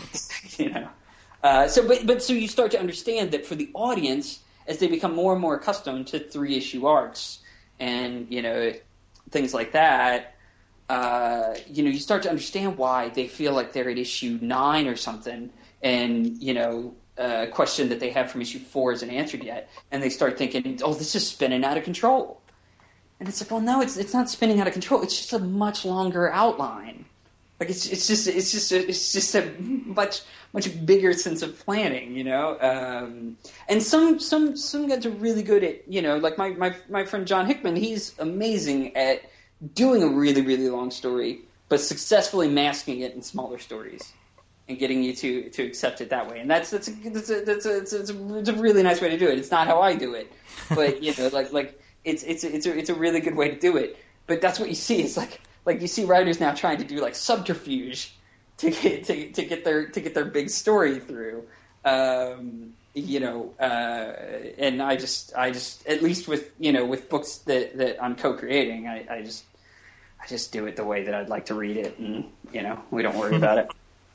[SPEAKER 2] you start to understand that for the audience, as they become more and more accustomed to 3-issue arcs and things like that, you start to understand why they feel like they're at issue 9 or something, and a question that they have from issue 4 isn't answered yet, and they start thinking, oh, this is spinning out of control. And it's like, well, no, it's not spinning out of control. It's just a much longer outline. Like it's just a much bigger sense of planning, you know. And some guys are really good at, you know, like my friend John Hickman. He's amazing at doing a really, really long story, but successfully masking it in smaller stories and getting you to accept it that way. And that's a really nice way to do it. It's not how I do it, but you know, like it's a really good way to do it. But that's what you see. It's like you see writers now trying to do like subterfuge to get their big story through. You know, and I just at least with books that I'm co-creating, I just do it the way that I'd like to read it, and you know, we don't worry about it.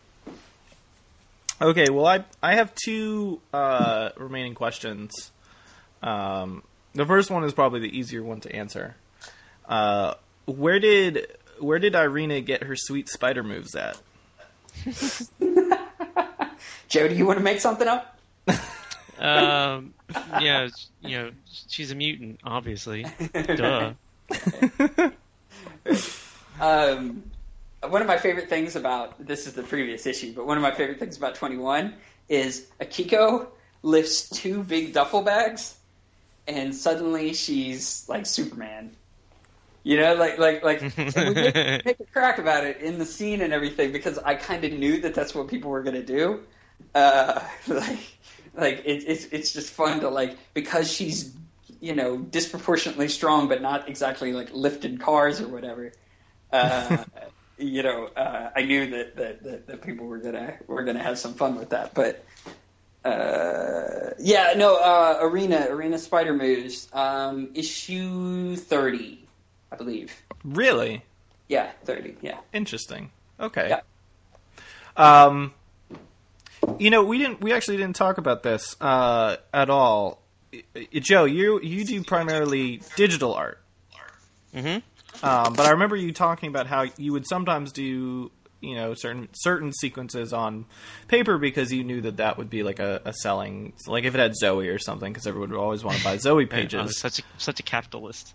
[SPEAKER 1] Okay, well, I have two remaining questions. The first one is probably the easier one to answer. Where did Irina get her sweet spider moves at?
[SPEAKER 2] Joe, do you want to make something up?
[SPEAKER 3] Yeah, you know, she's a mutant, obviously. Duh.
[SPEAKER 2] One of my favorite things about this is the previous issue, but one of my favorite things about 21 is Akiko lifts 2 big duffel bags, and suddenly she's like Superman. You know, like and we make a crack about it in the scene and everything because I kind of knew that that's what people were going to do. It's just fun to like, because she's, you know, disproportionately strong, but not exactly like lifted cars or whatever. You know, I knew that people were gonna have some fun with that, but Arena Spider Moves, issue 30, I believe.
[SPEAKER 1] Really?
[SPEAKER 2] Yeah, 30. Yeah.
[SPEAKER 1] Interesting. Okay.
[SPEAKER 2] Yeah.
[SPEAKER 1] You know, we actually didn't talk about this at all. Joe, you do primarily digital art.
[SPEAKER 3] Mm-hmm.
[SPEAKER 1] But I remember you talking about how you would sometimes do, you know, certain sequences on paper because you knew that would be like a selling, like if it had Zoe or something, because everyone would always want to buy Zoe pages.
[SPEAKER 3] I was such a capitalist.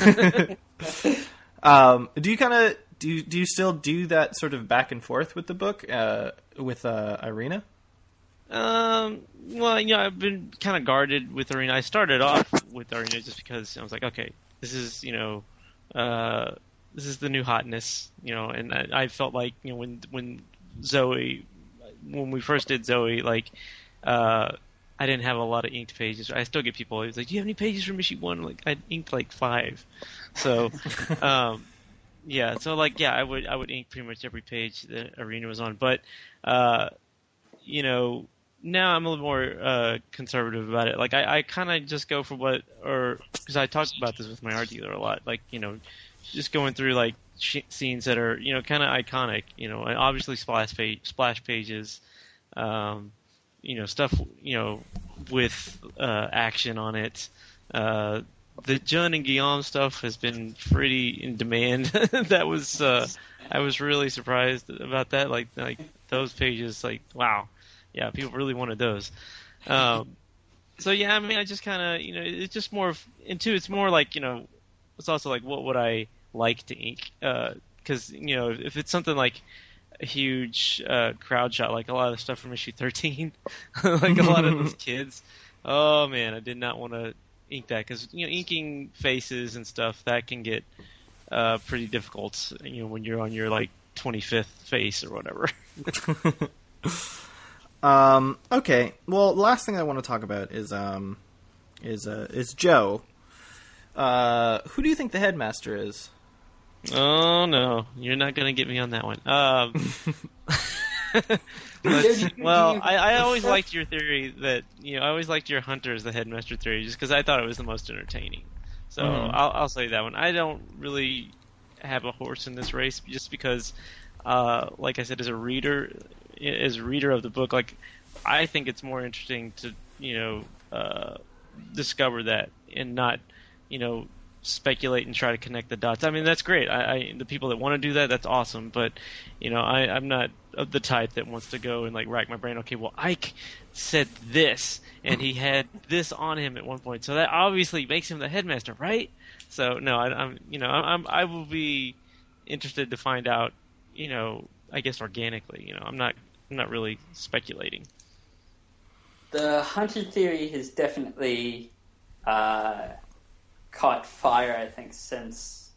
[SPEAKER 1] Do you kind of do you still do that sort of back and forth with the book with Irina?
[SPEAKER 3] Well, you know, I've been kind of guarded with Irina. I started off with Irina just because I was like, okay, this is, you know, this is the new hotness, you know, and I felt like, you know, when we first did Zoe, like, I didn't have a lot of inked pages. I still get people always like, do you have any pages from issue 1? Like, I inked like 5. So, yeah, so like, yeah, I would ink pretty much every page that Irina was on, but, you know, now I'm a little more conservative about it. Like, I kind of just go for because I talked about this with my art dealer a lot. Like, you know, just going through like scenes that are, you know, kind of iconic. You know, and obviously splash pages, you know, stuff, you know, with action on it. The Jun and Guillaume stuff has been pretty in demand. That was I was really surprised about that. Like those pages, like, wow. Yeah, people really wanted those. So yeah, I mean, I just kind of, you know, it's just more it's more like, you know, it's also like, what would I like to ink? Because, you know, if it's something like a huge crowd shot, like a lot of the stuff from issue 13, like a lot of those kids, oh man, I did not want to ink that, because, you know, inking faces and stuff, that can get pretty difficult, you know, when you're on your like 25th face or whatever.
[SPEAKER 1] Okay. Well, the last thing I want to talk about is Joe. Who do you think the headmaster is?
[SPEAKER 3] Oh no, you're not gonna get me on that one. Well, I always liked your theory that, you know, I always liked your Hunter as the headmaster theory, just because I thought it was the most entertaining. So I'll say that one. I don't really have a horse in this race, just because, like I said, as a reader of the book, like, I think it's more interesting to, you know, discover that and not, you know, speculate and try to connect the dots. I mean, that's great. The people that want to do that, that's awesome. But, you know, I'm not of the type that wants to go and like rack my brain. Okay, well, Ike said this, and he had this on him at one point, so that obviously makes him the headmaster, right? So no, I will be interested to find out. I guess organically. I'm not really speculating.
[SPEAKER 2] The Hunter theory has definitely caught fire, I think, since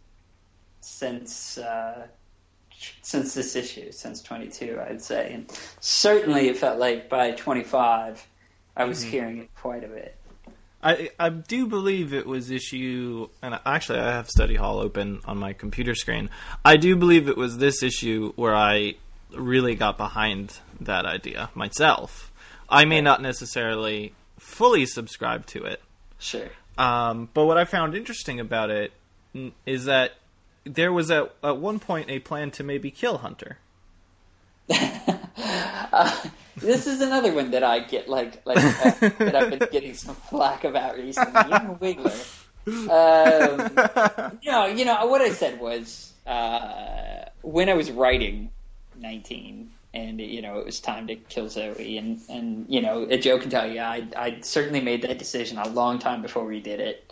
[SPEAKER 2] this issue, since 22, I'd say. And certainly it felt like by 25, I was hearing it quite a bit.
[SPEAKER 1] I do believe it was issue, and actually I have Study Hall open on my computer screen. I do believe it was this issue where I really got behind that idea myself. I may not necessarily fully subscribe to it.
[SPEAKER 2] Sure.
[SPEAKER 1] But what I found interesting about it is that there was at one point a plan to maybe kill Hunter.
[SPEAKER 2] This is another one that I get that I've been getting some flack about recently. Wiggler. What I said was when I was writing 19, and it was time to kill Zoe, and Joe can tell you, I certainly made that decision a long time before we did it.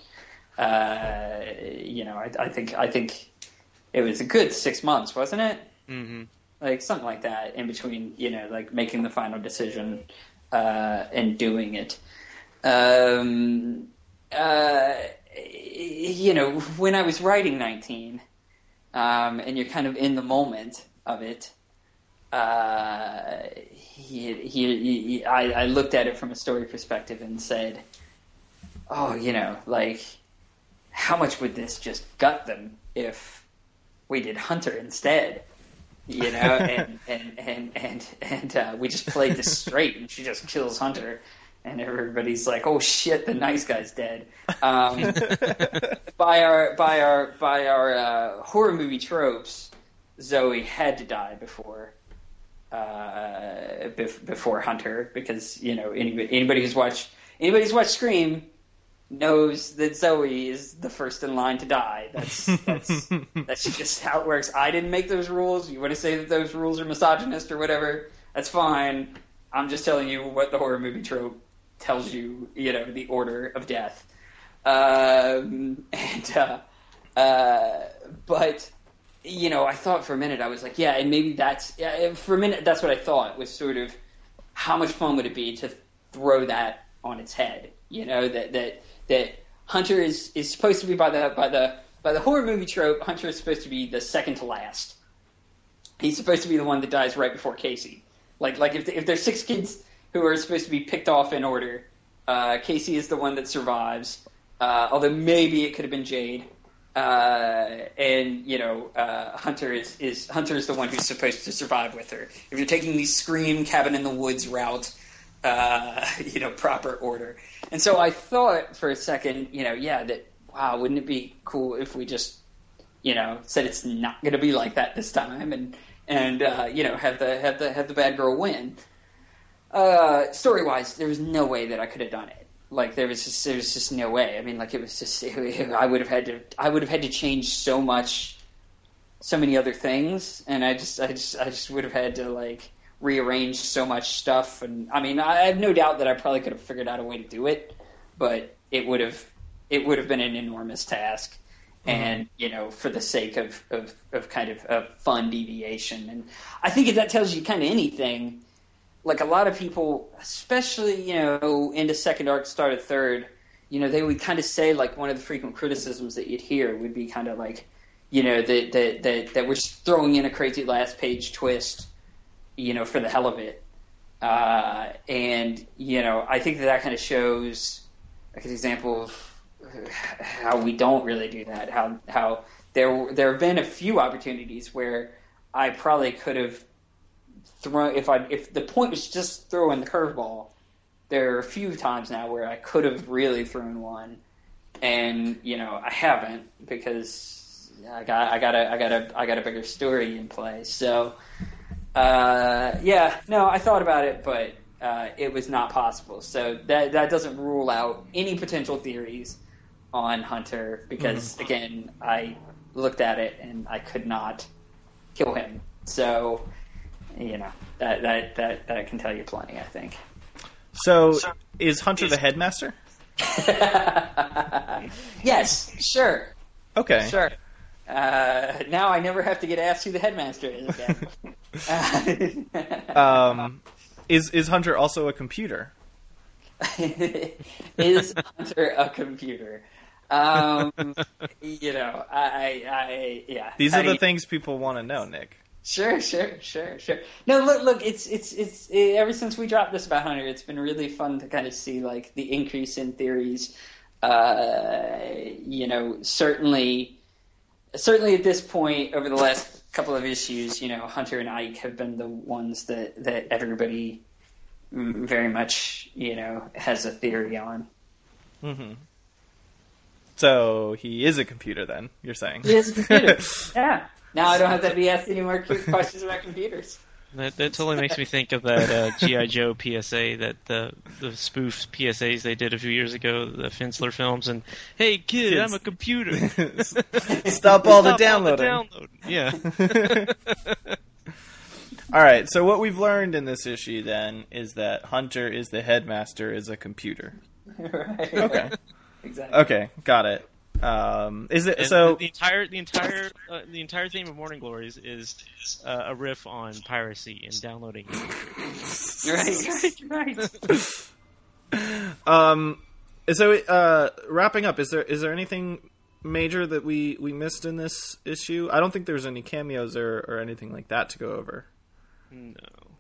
[SPEAKER 2] I think it was a good 6 months, wasn't it?
[SPEAKER 3] Mm-hmm.
[SPEAKER 2] Like something like that in between, like making the final decision and doing it. When I was writing 19, and you're kind of in the moment of it, I looked at it from a story perspective and said, oh, how much would this just gut them if we did Hunter instead? And we just played this straight, and she just kills Hunter, and everybody's like, "Oh shit, the nice guy's dead." By our horror movie tropes, Zoe had to die before Hunter, because anybody who's watched Scream knows that Zoe is the first in line to die. That's just how it works. I didn't make those rules. You want to say that those rules are misogynist or whatever, that's fine. I'm just telling you what the horror movie trope tells you, the order of death. But I thought for a minute, I was like, yeah, and maybe that's what I thought was sort of how much fun would it be to throw that on its head, that Hunter is supposed to be by the horror movie trope. Hunter is supposed to be the second to last. He's supposed to be the one that dies right before Casey. Like if there's 6 kids who are supposed to be picked off in order, Casey is the one that survives. Although maybe it could have been Jade. Hunter is the one who's supposed to survive with her. If you're taking the Scream Cabin in the Woods route, proper order. And so I thought for a second, wow, wouldn't it be cool if we just, said it's not going to be like that this time, and have the bad girl win. Story wise, there was no way that I could have done it. Like there was just no way. I mean, like I would have had to change so many other things, and I just would have had to rearrange so much stuff. And I mean, I have no doubt that I probably could have figured out a way to do it, but it would have been an enormous task. And for the sake of kind of a fun deviation. And I think if that tells you kind of anything, like a lot of people, especially into second arc, start of third, they would kind of say, like, one of the frequent criticisms that you'd hear would be kind of like, that we're just throwing in a crazy last page twist, for the hell of it. And I think that kind of shows like an example of how we don't really do that. How there have been a few opportunities where I probably could have thrown, if the point was just throwing the curveball. There are a few times now where I could have really thrown one, and I haven't, because I got a bigger story in play. So I thought about it, but it was not possible. So that doesn't rule out any potential theories on Hunter, because again, I looked at it and I could not kill him. So that can tell you plenty, I think.
[SPEAKER 1] So is Hunter the headmaster?
[SPEAKER 2] Yes, sure.
[SPEAKER 1] Okay.
[SPEAKER 2] Sure. Now I never have to get asked who the headmaster is again.
[SPEAKER 1] Is Hunter also a computer?
[SPEAKER 2] Is Hunter a computer? Yeah.
[SPEAKER 1] These are the things people want to know, Nick.
[SPEAKER 2] Sure. No, look. It's ever since we dropped this about Hunter, it's been really fun to kind of see like the increase in theories. Certainly at this point, over the last couple of issues, Hunter and Ike have been the ones that everybody very much, has a theory on.
[SPEAKER 1] Mm-hmm. So he is a computer, then, you're saying?
[SPEAKER 2] He is a computer. Yeah. Now I don't have to be asked any more questions about computers.
[SPEAKER 3] That totally makes me think of that G.I. Joe PSA, that the spoof PSAs they did a few years ago, the Finsler films, and, hey, kid, I'm a computer.
[SPEAKER 1] Stop all the downloading.
[SPEAKER 3] Yeah.
[SPEAKER 1] All right, so what we've learned in this issue, then, is that Hunter is the headmaster is a computer.
[SPEAKER 2] Right.
[SPEAKER 1] Okay.
[SPEAKER 2] Exactly.
[SPEAKER 1] Okay, got it. Is it
[SPEAKER 3] and
[SPEAKER 1] so?
[SPEAKER 3] The entire theme of Morning Glories is a riff on piracy and downloading.
[SPEAKER 2] Right.
[SPEAKER 1] So, wrapping up, is there anything major that we missed in this issue? I don't think there's any cameos or anything like that to go over.
[SPEAKER 3] No.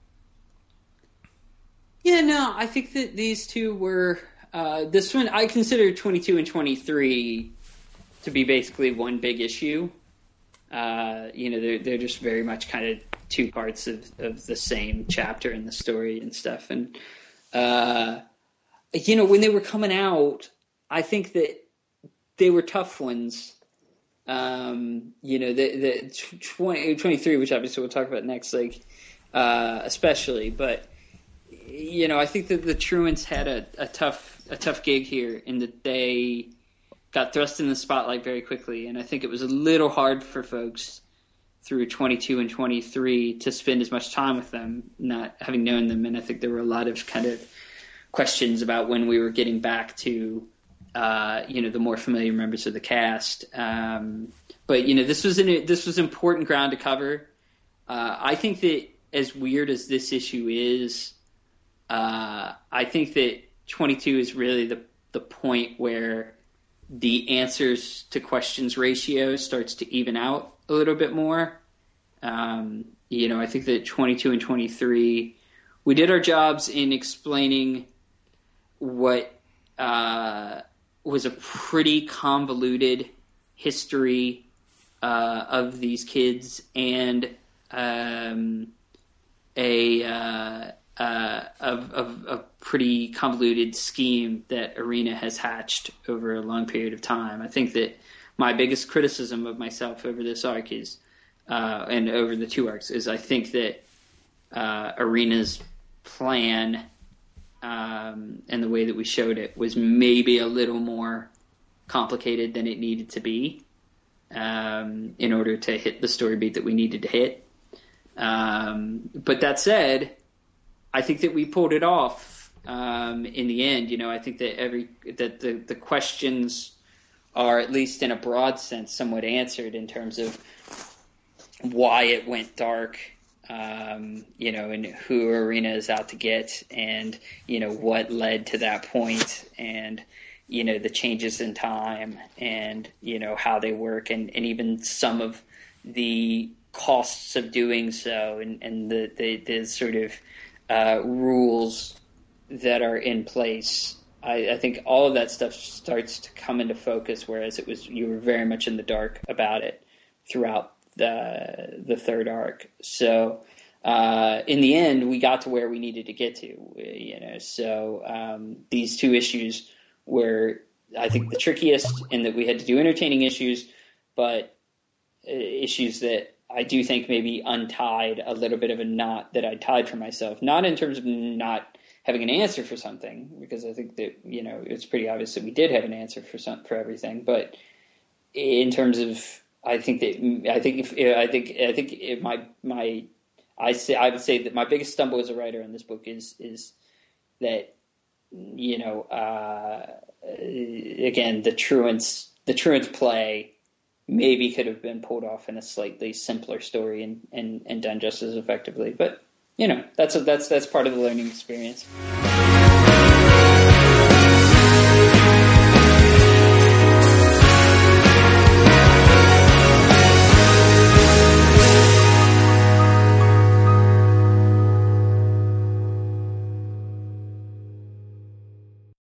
[SPEAKER 2] Yeah, no, I think that these two were. This one, I consider 22 and 23 to be basically one big issue. They're just very much kind of two parts of the same chapter in the story and stuff. And, when they were coming out, I think that they were tough ones. The 23, which obviously we'll talk about next, especially, but, I think that the Truants had a tough gig here in that they got thrust in the spotlight very quickly, and I think it was a little hard for folks through 22 and 23 to spend as much time with them, not having known them, and I think there were a lot of kind of questions about when we were getting back to, the more familiar members of the cast. But this was important ground to cover. I think that as weird as this issue is, I think that 22 is really the point where the answers to questions ratio starts to even out a little bit more. I think that 22 and 23, we did our jobs in explaining what was a pretty convoluted history of these kids and a pretty convoluted scheme that Arena has hatched over a long period of time. I think that my biggest criticism of myself over this arc is, and over the two arcs, is I think that Arena's plan and the way that we showed it was maybe a little more complicated than it needed to be in order to hit the story beat that we needed to hit. But that said, I think that we pulled it off in the end. I think that the questions are, at least in a broad sense, somewhat answered in terms of why it went dark, and who Arena is out to get, and what led to that point, and the changes in time, and how they work, and even some of the costs of doing so, and the sort of rules that are in place. I think all of that stuff starts to come into focus, whereas you were very much in the dark about it throughout the third arc. So in the end, we got to where we needed to get to. So these two issues were, I think, the trickiest, in that we had to do entertaining issues, but issues that I do think maybe untied a little bit of a knot that I tied for myself. Not in terms of not having an answer for something, because I think that it's pretty obvious that we did have an answer for everything. But in terms of, I would say that my biggest stumble as a writer in this book is that again, the truants play maybe could have been pulled off in a slightly simpler story and done just as effectively. But that's part of the learning experience.